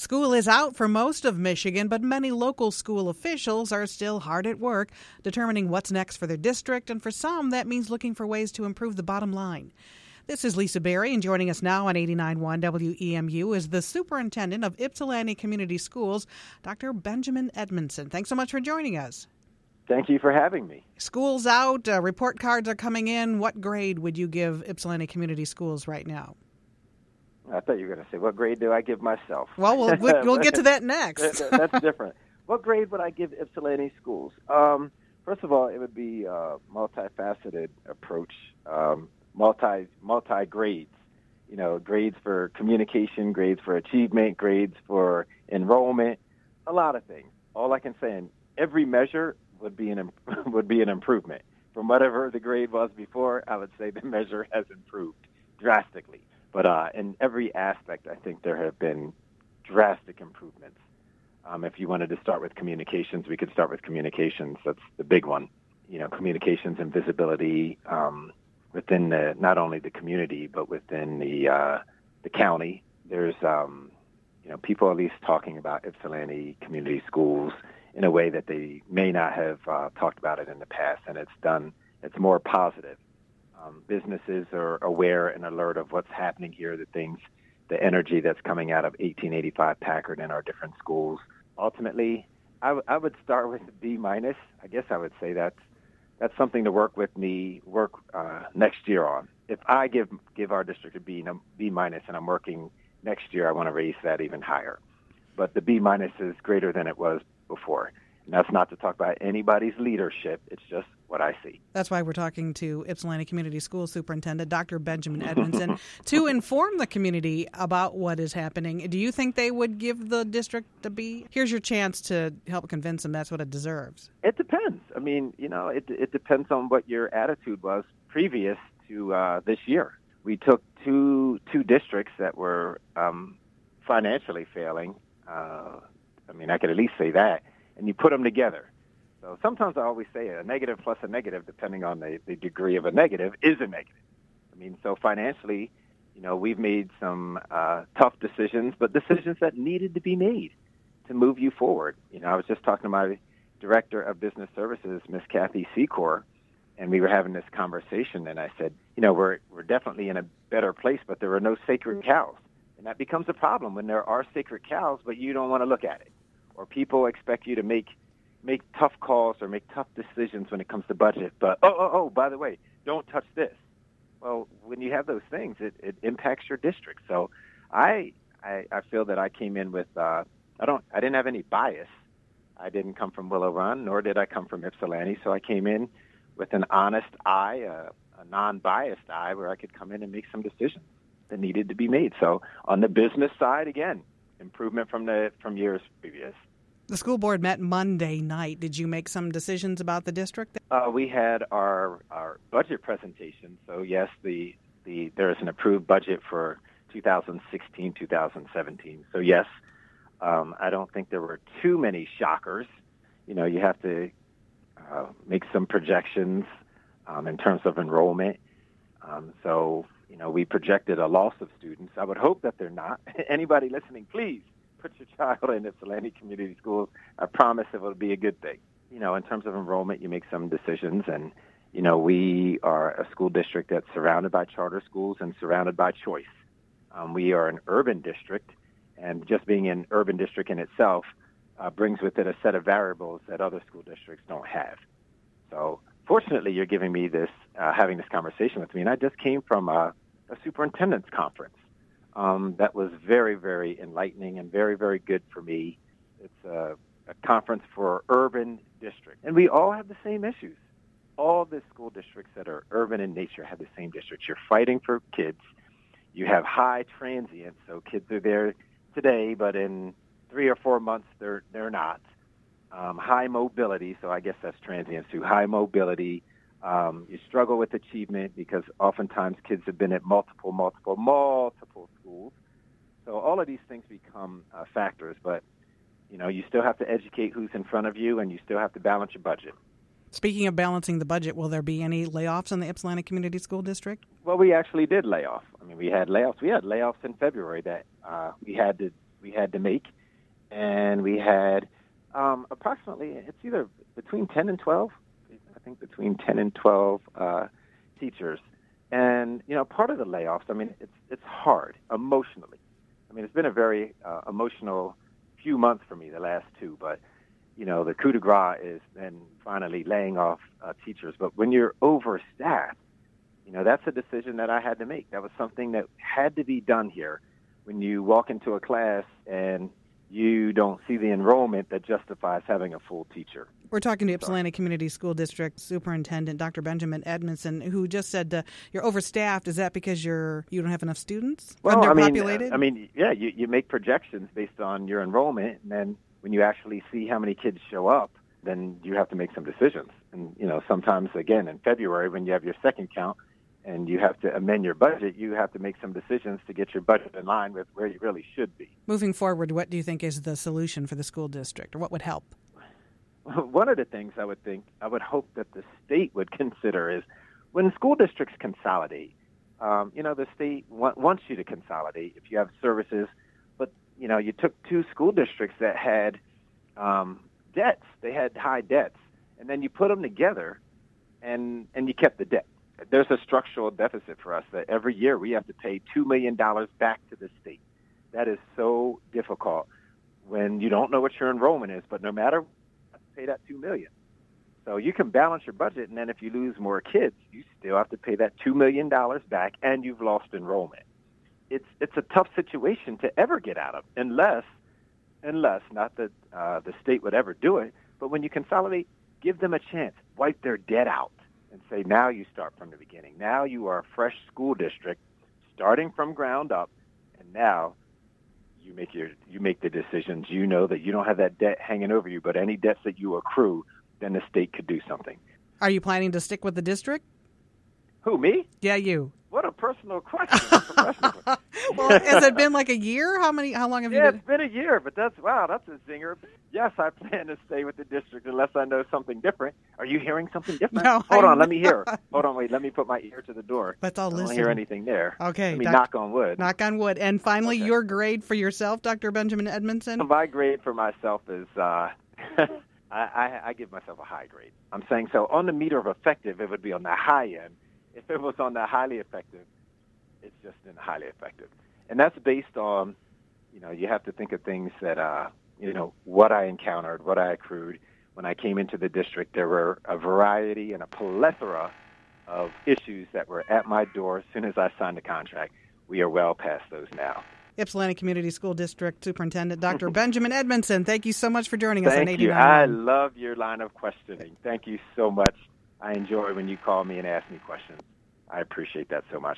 School is out for most of Michigan, but many local school officials are still hard at work determining what's next for their district, and for some, that means looking for ways to improve the bottom line. This is Lisa Berry, and joining us now on 89.1 WEMU is the superintendent of Ypsilanti Community Schools, Dr. Benjamin Edmondson. Thanks so much for joining us. Thank you for having me. School's out, report cards are coming in. What grade would you give Ypsilanti Community Schools right now? I thought you were going to say, what grade do I give myself? Well, we'll get to that next. That's different. What grade would I give Ypsilanti Schools? First of all, it would be a multifaceted approach, multi grades. You know, grades for communication, grades for achievement, grades for enrollment, a lot of things. All I can say in every measure would be an improvement. From whatever the grade was before, I would say the measure has improved drastically. But in every aspect, I think there have been drastic improvements. If you wanted to start with communications, we could start with communications. That's the big one. You know, communications and visibility within not only the community, but within the county. There's, people at least talking about Ypsilanti Community Schools in a way that they may not have talked about it in the past, and it's more positive. Businesses are aware and alert of what's happening here, the energy that's coming out of 1885 Packard in our different schools. Ultimately, I would start with B-. I guess I would say that's something to work next year on. If I give our district a B-, and I'm working next year, I want to raise that even higher. But the B- is greater than it was before. And that's not to talk about anybody's leadership. It's just what I see. That's why we're talking to Ypsilanti Community School Superintendent Dr. Benjamin Edmondson to inform the community about what is happening. Do you think they would give the district a B? Here's your chance to help convince them that's what it deserves. It depends. I mean, it depends on what your attitude was previous to this year. We took two districts that were financially failing. I could at least say that. And you put them together. So sometimes I always say a negative plus a negative, depending on the degree of a negative, is a negative. So financially, we've made some tough decisions, but decisions that needed to be made to move you forward. I was just talking to my director of business services, Miss Kathy Secor, and we were having this conversation, and I said, we're definitely in a better place, but there are no sacred cows. And that becomes a problem when there are sacred cows, but you don't want to look at it. Or people expect you to make tough calls or make tough decisions when it comes to budget. But, by the way, don't touch this. Well, when you have those things, it impacts your district. So I feel that I came in with, I didn't have any bias. I didn't come from Willow Run, nor did I come from Ypsilanti. So I came in with an honest eye, a non-biased eye, where I could come in and make some decisions that needed to be made. So on the business side, again, improvement from years previous. The school board met Monday night. Did you make some decisions about the district? We had our budget presentation. So yes, there is an approved budget for 2016, 2017. So yes, I don't think there were too many shockers. You have to make some projections in terms of enrollment. We projected a loss of students. I would hope that they're not. Anybody listening, please put your child in Ypsilanti Community Schools. I promise it will be a good thing. In terms of enrollment, you make some decisions. And, we are a school district that's surrounded by charter schools and surrounded by choice. We are an urban district, and just being an urban district in itself brings with it a set of variables that other school districts don't have. So fortunately, you're giving me this, having this conversation with me. And I just came from a superintendent's conference. That was very, very enlightening and very, very good for me. It's a conference for urban districts. And we all have the same issues. All the school districts that are urban in nature have the same districts. You're fighting for kids. You have high transience, so kids are there today, but in 3 or 4 months, they're not. High mobility, so I guess that's transience too. High mobility. You struggle with achievement because oftentimes kids have been at multiple schools. So all of these things become factors, but you still have to educate who's in front of you, and you still have to balance your budget. Speaking of balancing the budget, will there be any layoffs in the Ypsilanti Community School District? Well, we actually did lay off. We had layoffs. We had layoffs in February that we had to we had to make, and we had approximately, it's either between 10 and 12, I think between 10 and 12 teachers. And, part of the layoffs, it's hard emotionally. It's been a very emotional few months for me, the last two, but, the coup de grace is then finally laying off teachers. But when you're overstaffed, that's a decision that I had to make. That was something that had to be done here. When you walk into a class and you don't see the enrollment that justifies having a full teacher. We're talking to Ypsilanti Community School District Superintendent Dr. Benjamin Edmondson, who just said you're overstaffed. Is that because you don't have enough students? Well, underpopulated? You make projections based on your enrollment, and then when you actually see how many kids show up, then you have to make some decisions. And, sometimes, again, in February, when you have your second count, and you have to amend your budget, you have to make some decisions to get your budget in line with where you really should be. Moving forward, what do you think is the solution for the school district, or what would help? One of the things I would hope that the state would consider is when school districts consolidate, the state wants you to consolidate if you have services, but, you took two school districts that had debts. They had high debts, and then you put them together, and you kept the debt. There's a structural deficit for us that every year we have to pay $2 million back to the state. That is so difficult when you don't know what your enrollment is, but no matter, you have to pay that $2 million. So you can balance your budget, and then if you lose more kids, you still have to pay that $2 million back, and you've lost enrollment. It's a tough situation to ever get out of, unless not that the state would ever do it, but when you consolidate, give them a chance, wipe their debt out. And say, now you start from the beginning. Now you are a fresh school district starting from ground up, and now you make the decisions. You know that you don't have that debt hanging over you, but any debts that you accrue, then the state could do something. Are you planning to stick with the district? Who, me? Yeah, you. What a personal question. Well, has it been like a year? How long have you been? Yeah, it's been a year, but that's a zinger. Yes, I plan to stay with the district unless I know something different. Are you hearing something different? No. Hold on, let me hear. Hold on, wait, let me put my ear to the door. Let's all listen. I don't hear anything there. Okay. Let me knock on wood. Knock on wood. And finally, your grade for yourself, Dr. Benjamin Edmondson? My grade for myself is, I give myself a high grade. I'm saying so on the meter of effective, it would be on the high end. If it was on the highly effective, it's just in highly effective. And that's based on, you have to think of things that, what I encountered, what I accrued. When I came into the district, there were a variety and a plethora of issues that were at my door as soon as I signed the contract. We are well past those now. Ypsilanti Community School District Superintendent Dr. Benjamin Edmondson, thank you so much for joining us on 89.9. Thank you. I love your line of questioning. Thank you so much. I enjoy when you call me and ask me questions. I appreciate that so much.